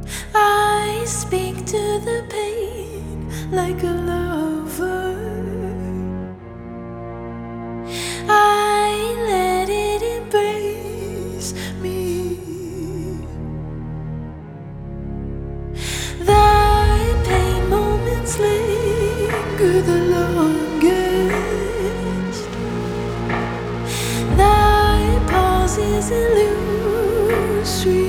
I speak to the pain like a lover. I let it embrace me. The pain moments linger the longest. The pause is illusory.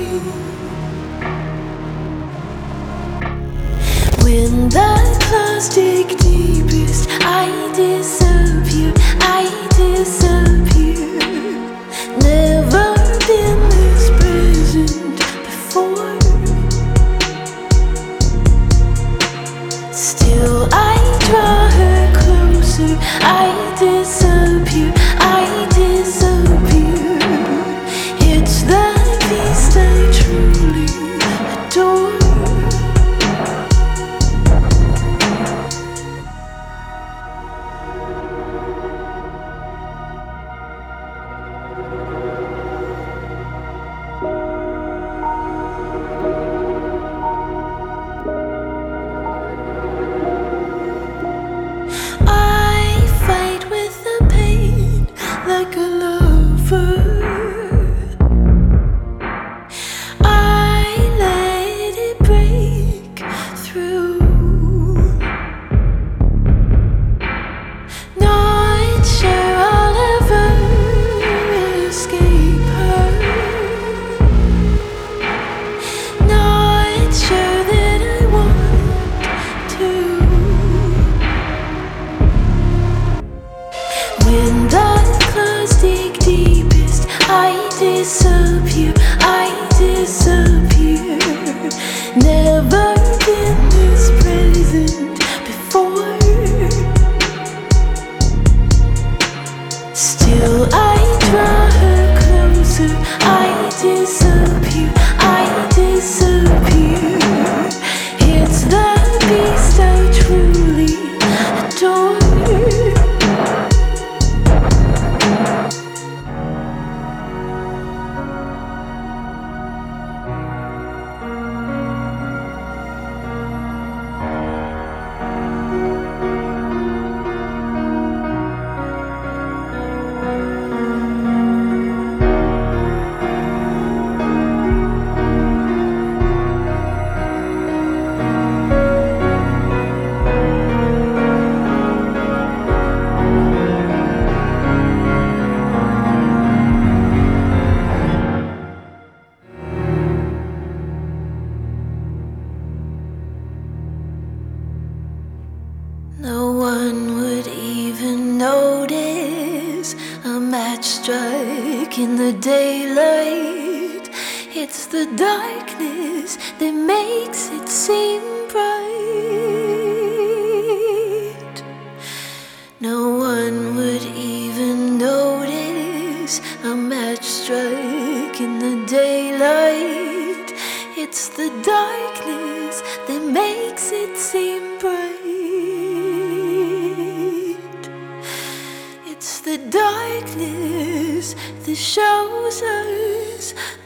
When the clouds dig deepest, I disappear, I disappear. Never been this present before. Still I draw her closer, I disappear, I disappear. It's the beast I truly adore. Like a lover, I let it break through. Not sure I'll ever escape her. Not sure that I want to. When the dig deepest, I disappear, I disappear. Never been this present before. Still I draw her closer, I disappear, I disappear. It's the beast I truly adore. No one would even notice a match strike in the daylight. It's the darkness that makes it seem bright. No one would even notice a match strike in the daylight. It's the darkness that makes it seem bright. It's the darkness that shows us